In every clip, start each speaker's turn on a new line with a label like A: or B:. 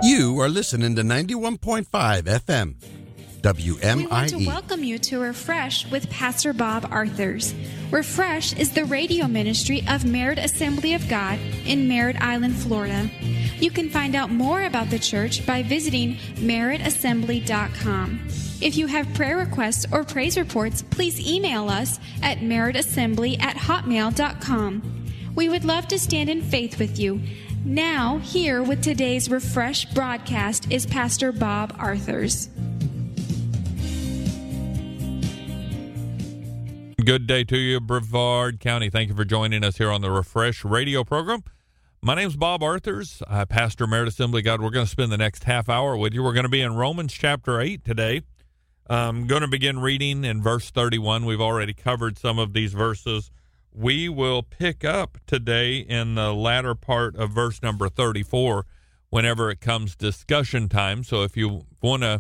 A: You are listening to 91.5 FM, WMIE.
B: We want to welcome you to Refresh with Pastor Bob Arthurs. Refresh is the radio ministry of Merritt Assembly of God in Merritt Island, Florida. You can find out more about the church by visiting merrittassembly.com. If you have prayer requests or praise reports, please email us at merrittassembly@hotmail.com. We would love to stand in faith with you. Now, here with today's Refresh broadcast is Pastor Bob Arthurs.
C: Good day to you, Brevard County. Thank you for joining us here on the Refresh radio program. My name's Bob Arthurs. I pastor Merritt Assembly of God. We're going to spend the next half hour with you. We're going to be in Romans chapter 8 today. I'm going to begin reading in verse 31. We've already covered some of these verses. We will pick up today in the latter part of verse number 34 whenever it comes discussion time. So if you want to,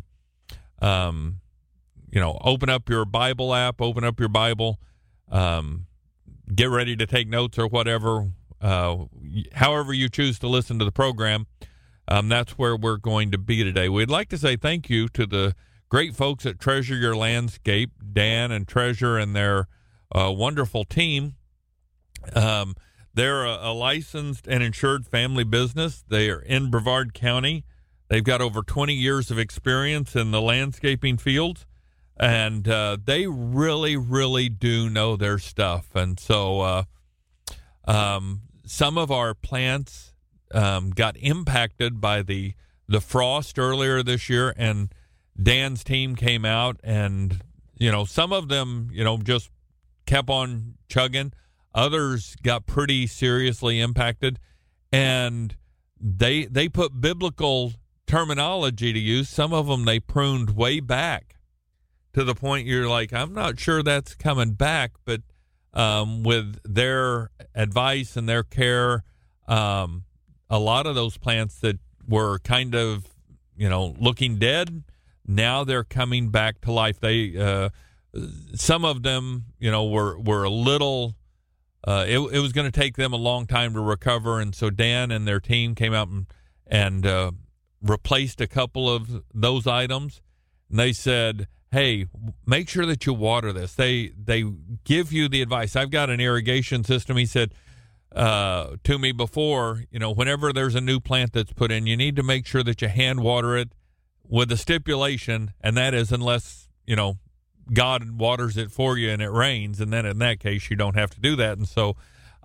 C: open up your Bible app, open up your Bible, get ready to take notes or whatever, however you choose to listen to the program, that's where we're going to be today. We'd like to say thank you to the great folks at Treasure Your Landscape, Dan and Treasure and their wonderful team. They're a licensed and insured family business. They are in Brevard County. They've got over 20 years of experience in the landscaping fields, and they really, really do know their stuff. And so some of our plants got impacted by the frost earlier this year, and Dan's team came out, and, some of them, just kept on chugging. Others got pretty seriously impacted, and they put biblical terminology to use. Some of them they pruned way back to the point you're like, I'm not sure that's coming back, but with their advice and their care, a lot of those plants that were kind of, looking dead, now they're coming back to life. They some of them, were a little. It was going to take them a long time to recover, and so Dan and their team came out and replaced a couple of those items. And they said, "Hey, make sure that you water this." They give you the advice. I've got an irrigation system. He said to me before, whenever there's a new plant that's put in, you need to make sure that you hand water it with a stipulation, and that is unless God waters it for you and it rains, and then in that case you don't have to do that. And so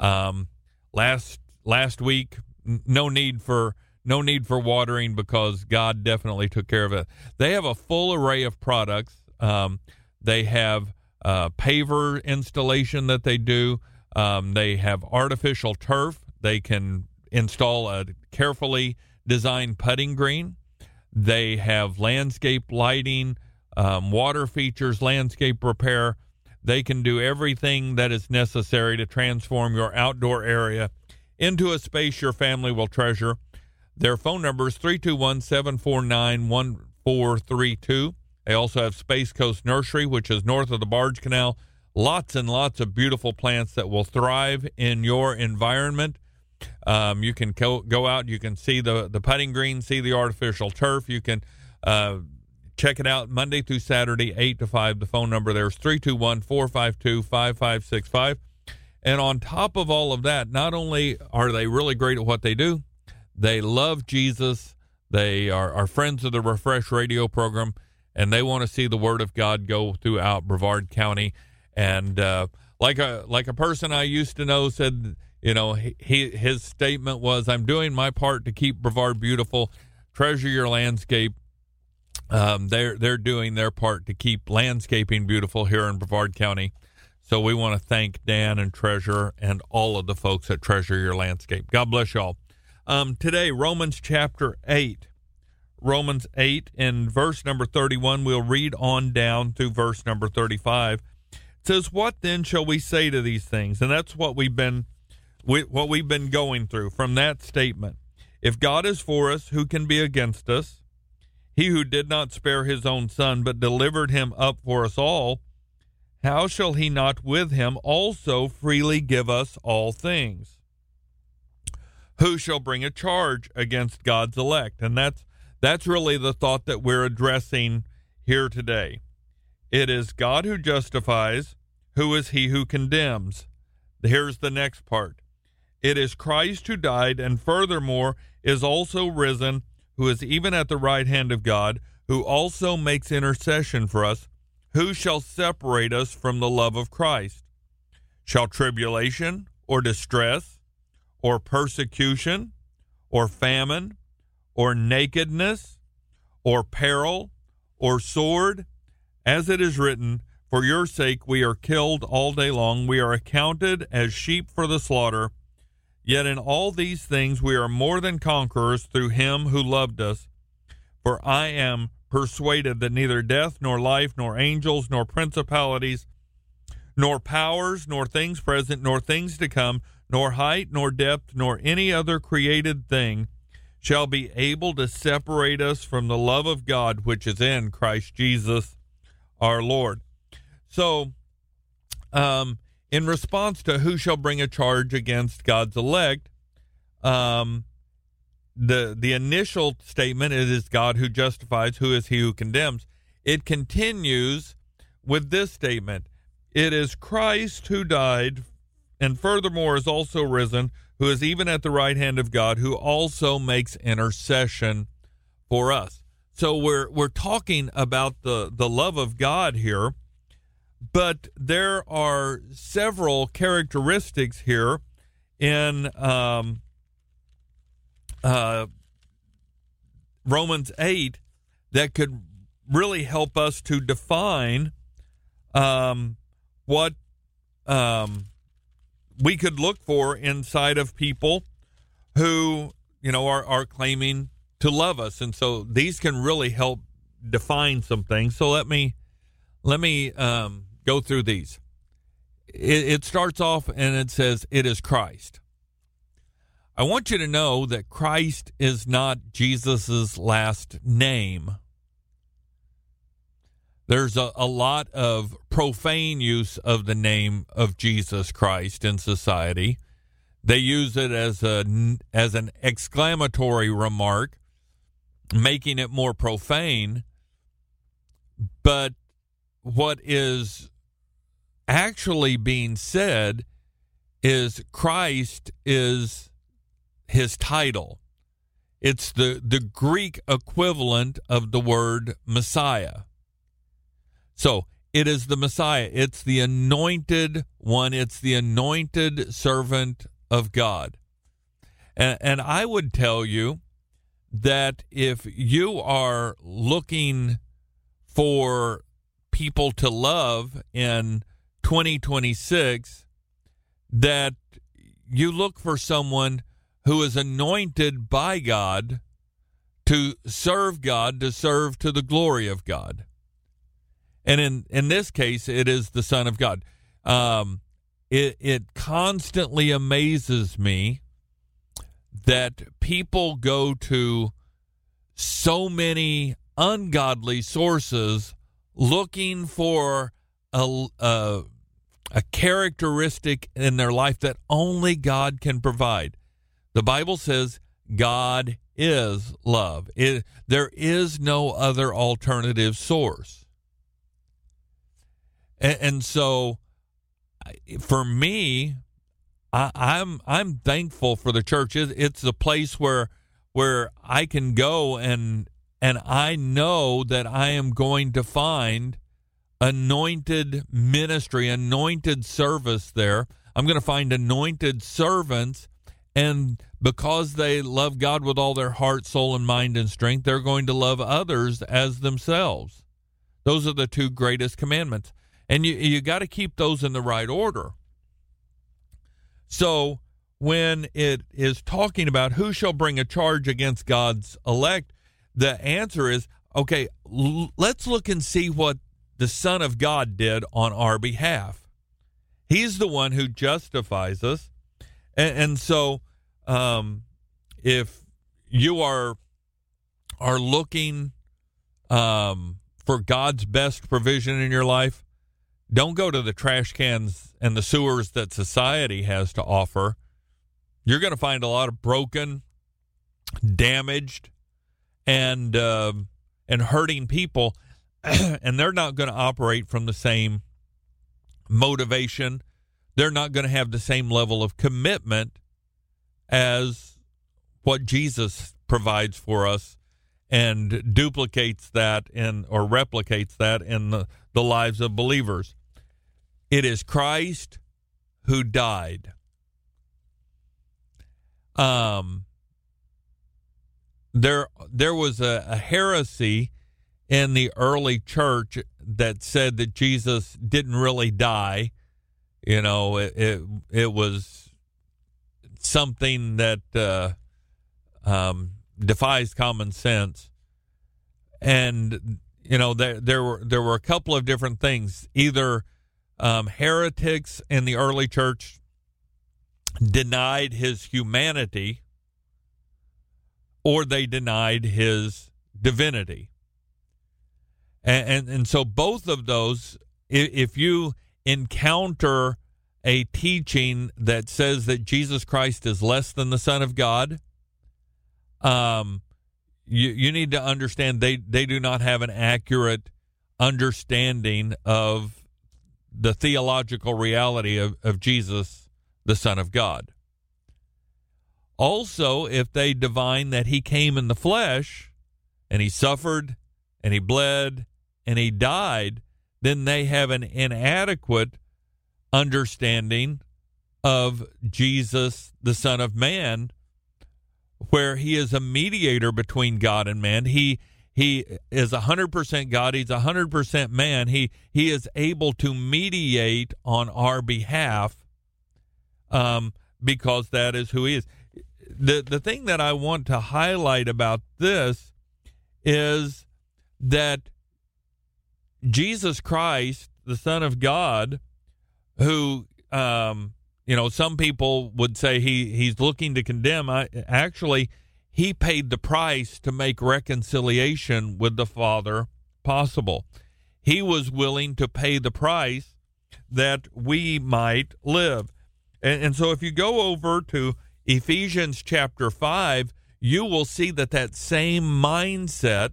C: last week, no need for watering because God definitely took care of it. They have a full array of products. They have paver installation that they do. They have artificial turf. They can install a carefully designed putting green. They have landscape lighting, water features, landscape repair. They can do everything that is necessary to transform your outdoor area into a space your family will treasure. Their phone number is 321-749-1432. They also have Space Coast Nursery, which is north of the Barge Canal. Lots and lots of beautiful plants that will thrive in your environment. You can go out, you can see the putting green, see the artificial turf. You can check it out Monday through Saturday, 8 to 5. The phone number there is 321-452-5565. And on top of all of that, not only are they really great at what they do, they love Jesus. They are friends of the Refresh radio program, and they want to see the Word of God go throughout Brevard County. And like a person I used to know said, his statement was, "I'm doing my part to keep Brevard beautiful. Treasure Your Landscape." They're doing their part to keep landscaping beautiful here in Brevard County. So we want to thank Dan and Treasure and all of the folks at Treasure Your Landscape. God bless y'all. Today, Romans chapter 8. Romans 8 in verse number 31. We'll read on down through verse number 35. It says, "What then shall we say to these things?" And that's what we've been going through from that statement. "If God is for us, who can be against us? He who did not spare his own son, but delivered him up for us all, how shall he not with him also freely give us all things? Who shall bring a charge against God's elect?" And that's That's really the thought that we're addressing here today. It is God who justifies. Who is he who condemns? Here's the next part. It is Christ who died and furthermore is also risen, who is even at the right hand of God, who also makes intercession for us. Who shall separate us from the love of Christ? Shall tribulation or distress or persecution or famine or nakedness or peril or sword? As it is written, for your sake we are killed all day long. We are accounted as sheep for the slaughter. Yet in all these things we are more than conquerors through him who loved us. For I am persuaded that neither death, nor life, nor angels, nor principalities, nor powers, nor things present, nor things to come, nor height, nor depth, nor any other created thing shall be able to separate us from the love of God which is in Christ Jesus our Lord. So, in response to who shall bring a charge against God's elect, the initial statement, it is God who justifies. Who is he who condemns? It continues with this statement. It is Christ who died and furthermore is also risen, who is even at the right hand of God, who also makes intercession for us. So we're talking about the love of God here, but there are several characteristics here in Romans 8 that could really help us to define what we could look for inside of people who, are claiming to love us. And so these can really help define some things. So let me go through these. It starts off and it says, it is Christ. I want you to know that Christ is not Jesus's last name. There's a lot of profane use of the name of Jesus Christ in society. They use it as an exclamatory remark, making it more profane. But what is actually being said is Christ is his title. It's the Greek equivalent of the word Messiah. So it is the Messiah. It's the anointed one. It's the anointed servant of God. And I would tell you that if you are looking for people to love in 2026, that you look for someone who is anointed by God to serve to the glory of God. And in this case, it is the Son of God. It constantly amazes me that people go to so many ungodly sources looking for a characteristic in their life that only God can provide. The Bible says God is love. There is no other alternative source. And so, for me, I'm thankful for the church. It's a place where I can go and I know that I am going to find anointed ministry, anointed service there. I'm going to find anointed servants, and because they love God with all their heart, soul, and mind and strength, they're going to love others as themselves. Those are the two greatest commandments. And you got to keep those in the right order. So when it is talking about who shall bring a charge against God's elect, the answer is, okay, let's look and see what the Son of God did on our behalf. He's the one who justifies us. And so if you are looking for God's best provision in your life, don't go to the trash cans and the sewers that society has to offer. You're going to find a lot of broken, damaged, and hurting people, and they're not going to operate from the same motivation. They're not going to have the same level of commitment as what Jesus provides for us and duplicates that or replicates that in the lives of believers. It is Christ who died. There was a heresy in the early church that said that Jesus didn't really die. You know, it was something that defies common sense. And you know, there were a couple of different things. Either heretics in the early church denied his humanity, or they denied his divinity. And so both of those, if you encounter a teaching that says that Jesus Christ is less than the Son of God, you need to understand they do not have an accurate understanding of the theological reality of Jesus, the Son of God. Also, if they divine that he came in the flesh and he suffered and he bled and he died, then they have an inadequate understanding of Jesus, the Son of Man, where he is a mediator between God and man. He is 100% God. He's 100% man. He is able to mediate on our behalf because that is who he is. The thing that I want to highlight about this is that Jesus Christ, the Son of God, who some people would say he's looking to condemn. Actually, he paid the price to make reconciliation with the Father possible. He was willing to pay the price that we might live. And so if you go over to Ephesians chapter 5, you will see that same mindset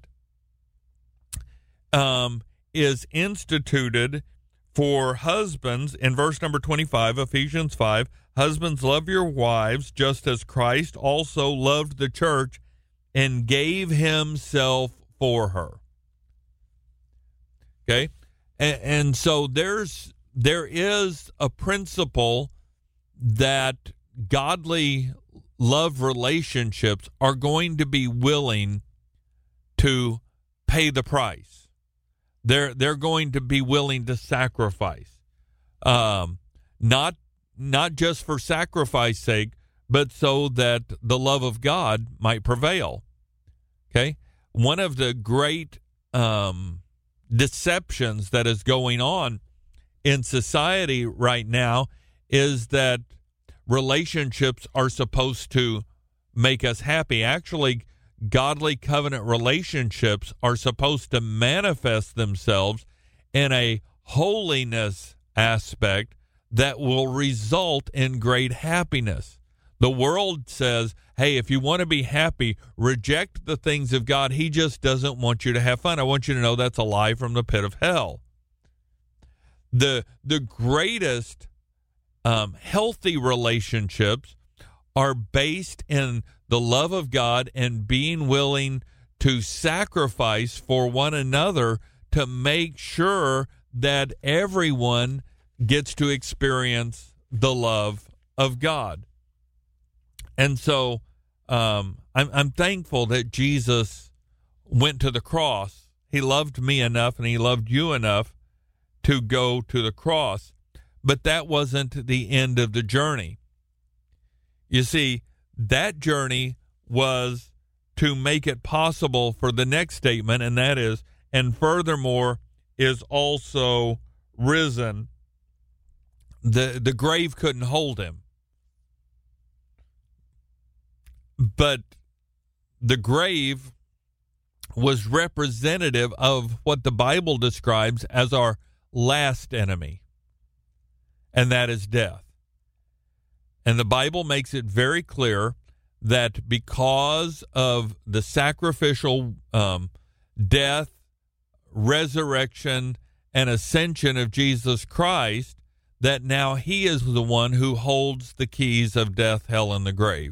C: is instituted for husbands in verse number 25, Ephesians 5. Husbands, love your wives just as Christ also loved the church and gave himself for her. Okay? And so there is a principle that godly love relationships are going to be willing to pay the price. They're going to be willing to sacrifice, not just for sacrifice's sake, but so that the love of God might prevail. Okay, one of the great deceptions that is going on in society right now is that relationships are supposed to make us happy. Actually, godly covenant relationships are supposed to manifest themselves in a holiness aspect that will result in great happiness. The world says, hey, if you want to be happy, reject the things of God. He just doesn't want you to have fun. I want you to know that's a lie from the pit of hell. The greatest healthy relationships are based in the love of God and being willing to sacrifice for one another to make sure that everyone gets to experience the love of God. And so I'm thankful that Jesus went to the cross. He loved me enough and he loved you enough to go to the cross. But that wasn't the end of the journey. You see, that journey was to make it possible for the next statement, and that is, and furthermore is also risen. The grave couldn't hold him. But the grave was representative of what the Bible describes as our last enemy, and that is death. And the Bible makes it very clear that because of the sacrificial death, resurrection, and ascension of Jesus Christ, that now he is the one who holds the keys of death, hell, and the grave.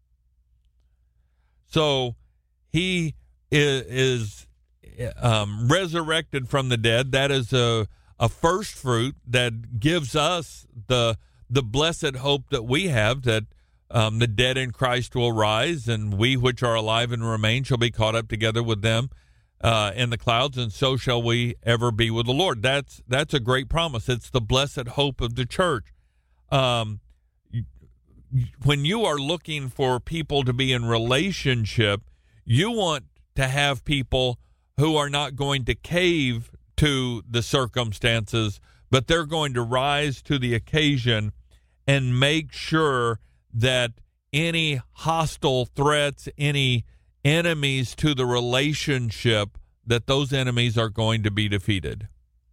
C: So he is resurrected from the dead. That is a first fruit that gives us the blessed hope that we have, that the dead in Christ will rise, and we which are alive and remain shall be caught up together with them in the clouds, and so shall we ever be with the Lord. That's a great promise. It's the blessed hope of the church. When you are looking for people to be in relationship, you want to have people who are not going to cave to the circumstances, but they're going to rise to the occasion and make sure that any hostile threats, any enemies to the relationship, that those enemies are going to be defeated.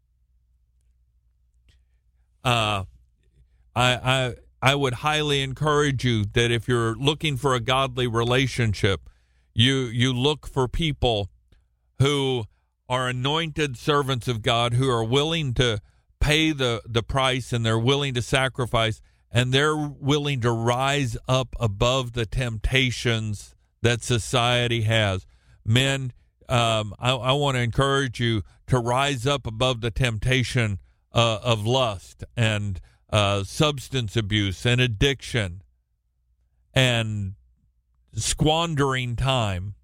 C: I would highly encourage you that if you're looking for a godly relationship, you look for people who are anointed servants of God, who are willing to pay the price, and they're willing to sacrifice, and they're willing to rise up above the temptations that society has. Men, I want to encourage you to rise up above the temptation of lust and substance abuse and addiction and squandering time.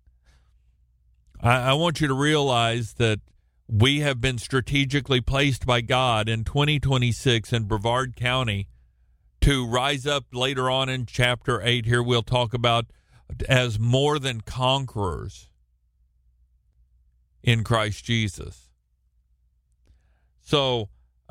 C: I want you to realize that we have been strategically placed by God in 2026 in Brevard County to rise up. Later on in chapter 8 here, we'll talk about as more than conquerors in Christ Jesus. So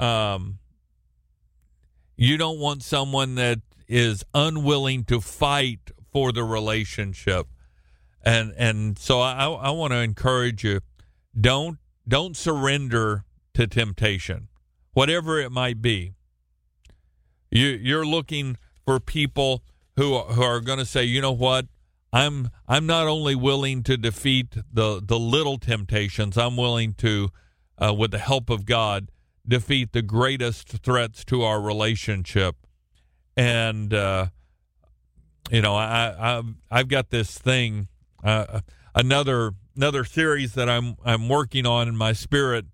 C: you don't want someone that is unwilling to fight for the relationship. And so I want to encourage you, don't surrender to temptation, whatever it might be. You're looking for people who are going to say, you know what, I'm not only willing to defeat the little temptations, I'm willing to, with the help of God, defeat the greatest threats to our relationship. And I've got this thing. Another series that I'm working on in my spirit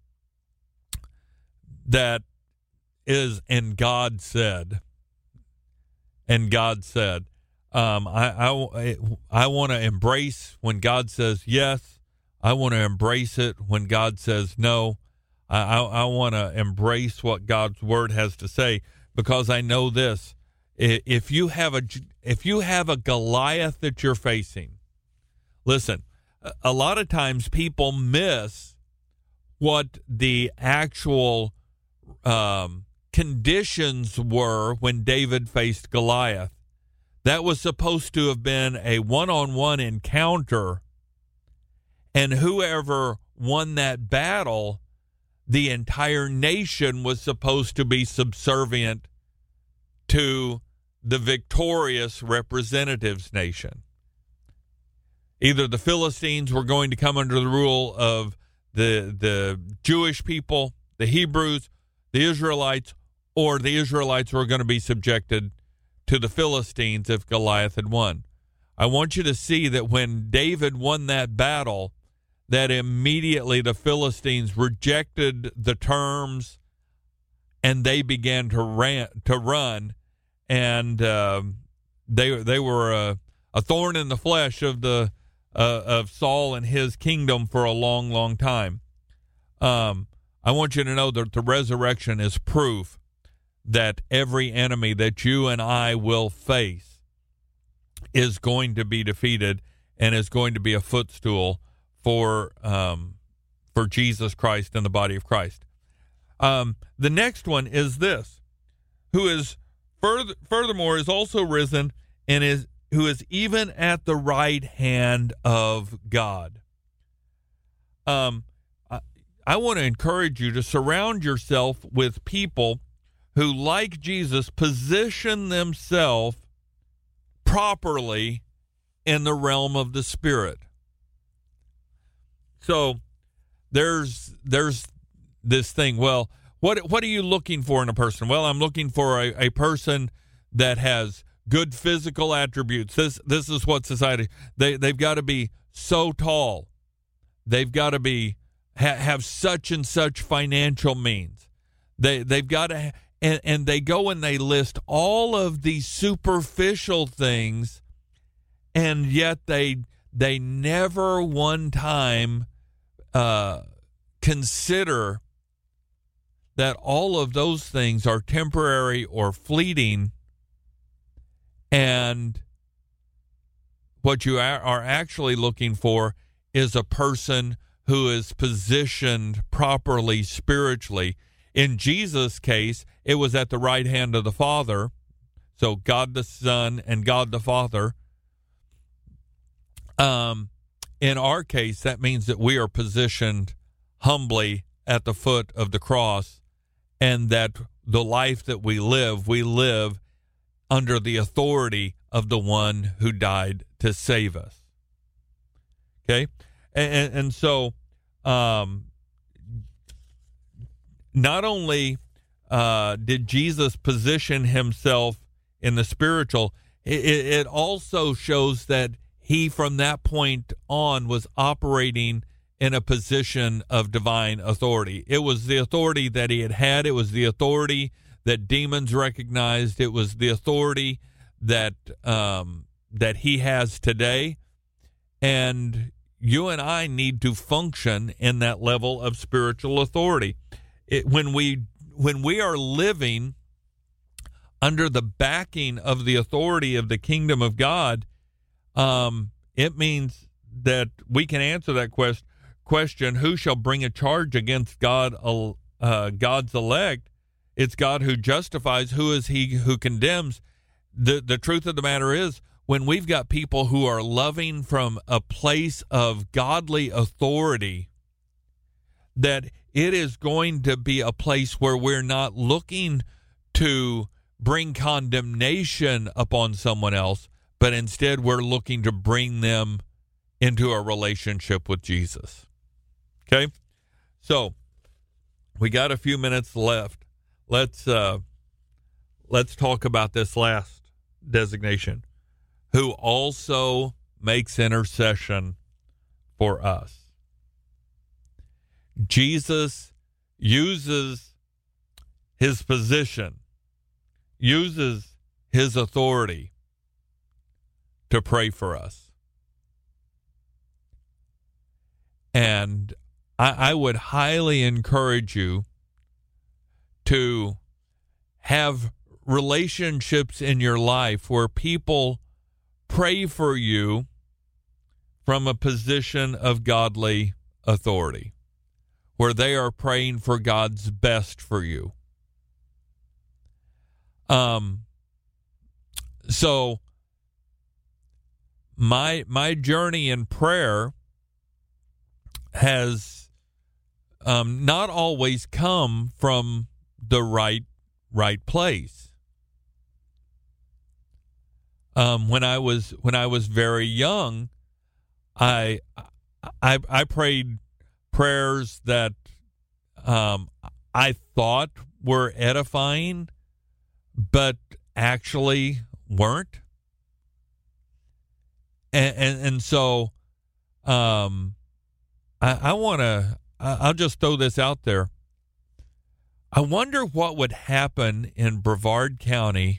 C: that is And God Said. And God said, I want to embrace when God says yes. I want to embrace it when God says no. I want to embrace what God's word has to say, because I know this: if you have a Goliath that you're facing, listen, a lot of times people miss what the actual conditions were when David faced Goliath. That was supposed to have been a one-on-one encounter, and whoever won that battle, the entire nation was supposed to be subservient to the victorious representative's nation. Either the Philistines were going to come under the rule of the Jewish people, the Hebrews, the Israelites, or the Israelites were going to be subjected to the Philistines if Goliath had won. I want you to see that when David won that battle, that immediately the Philistines rejected the terms and they began to run, and they were a thorn in the flesh of Saul and his kingdom for a long, long time. I want you to know that the resurrection is proof that every enemy that you and I will face is going to be defeated and is going to be a footstool for Jesus Christ and the body of Christ. The next one is this: who is furthermore is also risen and who is even at the right hand of God. I want to encourage you to surround yourself with people who, like Jesus, position themselves properly in the realm of the Spirit. So there's this thing. Well, what are you looking for in a person? Well, I'm looking for a person that has good physical attributes. This is what society, they've got to be so tall. They've got to be have such and such financial means. They've got to, and they go and they list all of these superficial things, and yet they never one time consider that all of those things are temporary or fleeting, and what you are actually looking for is a person who is positioned properly spiritually. In Jesus' case, it was at the right hand of the Father, so God the Son and God the Father. In our case, that means that we are positioned humbly at the foot of the cross, and that the life that we live under the authority of the one who died to save us. Okay? And so not only did Jesus position himself in the spiritual, it also shows that he, from that point on, was operating in a position of divine authority. It was the authority that he had. It was the authority that demons recognized. It was the authority that that he has today. And you and I need to function in that level of spiritual authority. When we are living under the backing of the authority of the kingdom of God, it means that we can answer that question, who shall bring a charge against God's elect? It's God who justifies. Who is he who condemns? The truth of the matter is, when we've got people who are loving from a place of godly authority, that it is going to be a place where we're not looking to bring condemnation upon someone else, but instead we're looking to bring them into a relationship with Jesus. Okay? So, we got a few minutes left. Let's talk about this last designation, who also makes intercession for us. Jesus uses his position, uses his authority to pray for us. And I would highly encourage you to have relationships in your life where people pray for you from a position of godly authority, where they are praying for God's best for you. So my journey in prayer has not always come from the right place. When I was very young, I prayed prayers that I thought were edifying, but actually weren't. And so I'll just throw this out there. I wonder what would happen in Brevard County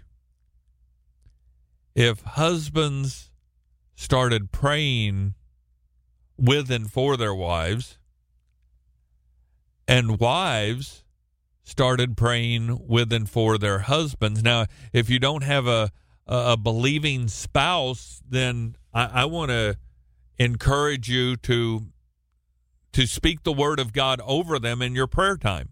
C: if husbands started praying with and for their wives, and wives started praying with and for their husbands. Now, if you don't have a believing spouse, then I want to encourage you to speak the word of God over them in your prayer time.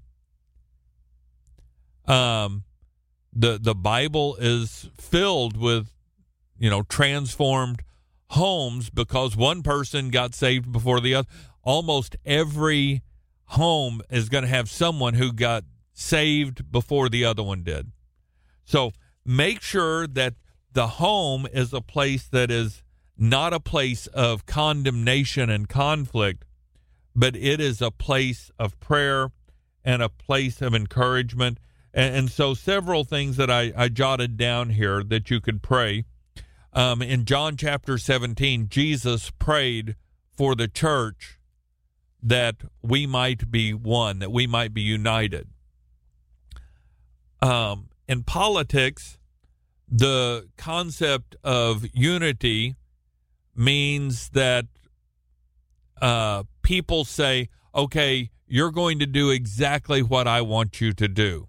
C: The Bible is filled with, transformed homes because one person got saved before the other. Almost every home is going to have someone who got saved before the other one did. So make sure that the home is a place that is not a place of condemnation and conflict, but it is a place of prayer and a place of encouragement. And so several things that I jotted down here that you could pray. In John chapter 17, Jesus prayed for the church that we might be one, that we might be united. In politics, the concept of unity means that people say, okay, you're going to do exactly what I want you to do.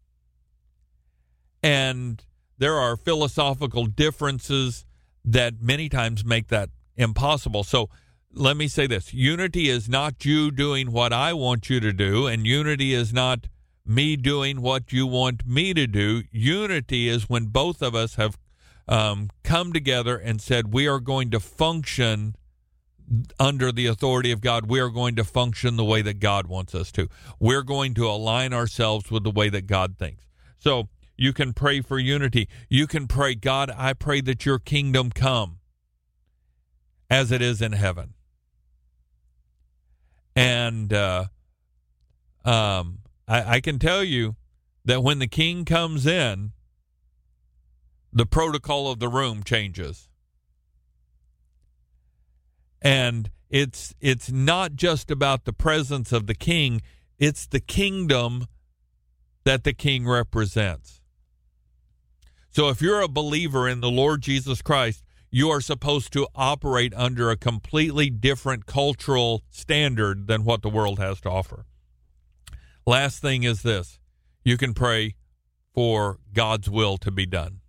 C: And there are philosophical differences that many times make that impossible. So let me say this. Unity is not you doing what I want you to do, and unity is not me doing what you want me to do. Unity is when both of us have come together and said, we are going to function under the authority of God. We are going to function the way that God wants us to. We're going to align ourselves with the way that God thinks. So you can pray for unity. You can pray, God, I pray that your kingdom come as it is in heaven. And I can tell you that when the king comes in, the protocol of the room changes. And it's not just about the presence of the king, it's the kingdom that the king represents. So if you're a believer in the Lord Jesus Christ, you are supposed to operate under a completely different cultural standard than what the world has to offer. Last thing is this. You can pray for God's will to be done.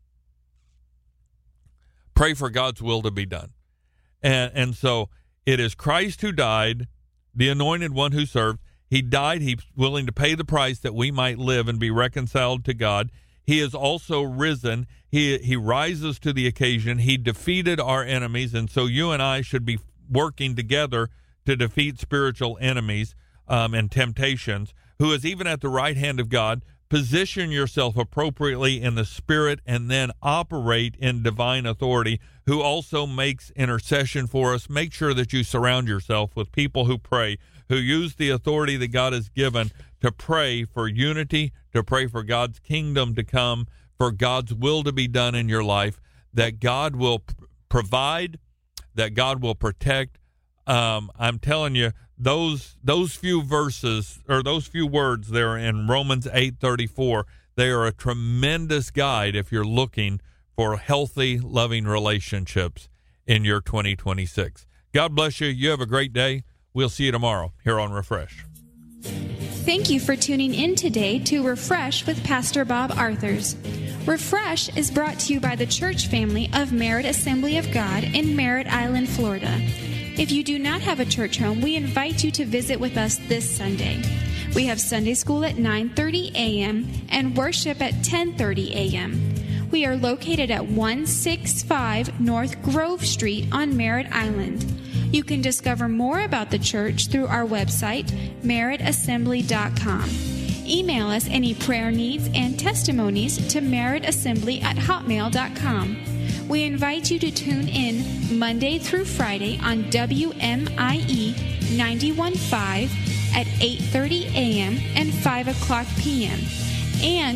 C: Pray for God's will to be done. And so it is Christ who died, the anointed one who served. He died. He's willing to pay the price that we might live and be reconciled to God. He is also risen. He rises to the occasion. He defeated our enemies, and so you and I should be working together to defeat spiritual enemies and temptations, who is even at the right hand of God. Position yourself appropriately in the Spirit and then operate in divine authority, who also makes intercession for us. Make sure that you surround yourself with people who pray, who use the authority that God has given to pray for unity, to pray for God's kingdom to come, for God's will to be done in your life, that God will provide, that God will protect. I'm telling you, those few verses, or those few words there in Romans 8:34, they are a tremendous guide if you're looking for healthy, loving relationships in your 2026. God bless you. You have a great day. We'll see you tomorrow here on Refresh.
B: Thank you for tuning in today to Refresh with Pastor Bob Arthurs. Refresh is brought to you by the church family of Merritt Assembly of God in Merritt Island, Florida. If you do not have a church home, we invite you to visit with us this Sunday. We have Sunday school at 9:30 a.m. and worship at 10:30 a.m. We are located at 165 North Grove Street on Merritt Island. You can discover more about the church through our website, merrittassembly.com. Email us any prayer needs and testimonies to merrittassembly@hotmail.com. We invite you to tune in Monday through Friday on WMIE 91.5 at 8:30 a.m. and 5 o'clock p.m. and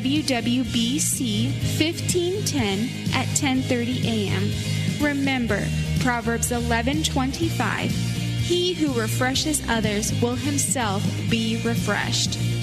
B: WWBC 1510 at 10:30 a.m. Remember, Proverbs 11:25, he who refreshes others will himself be refreshed.